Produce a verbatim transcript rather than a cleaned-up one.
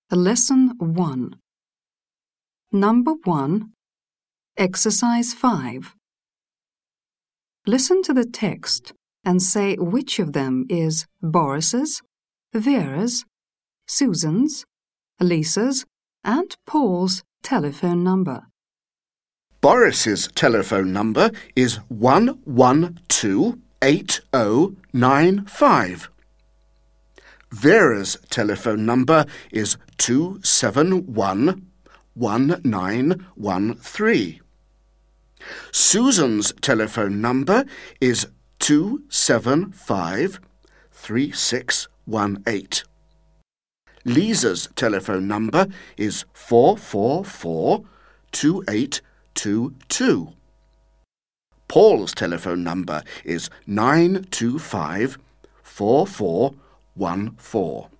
Lesson one. Number one. Exercise five. Listen to the text and say which of them is Boris's, Vera's, Susan's, Lisa's, and Paul's telephone number. Boris's telephone number is one one two eight oh nine five. Vera's telephone number is two seven one one nine one three. Susan's telephone number is two seven five three six one eight. Lisa's telephone number is four four four two eight two two. Paul's telephone number is nine two five four four one four.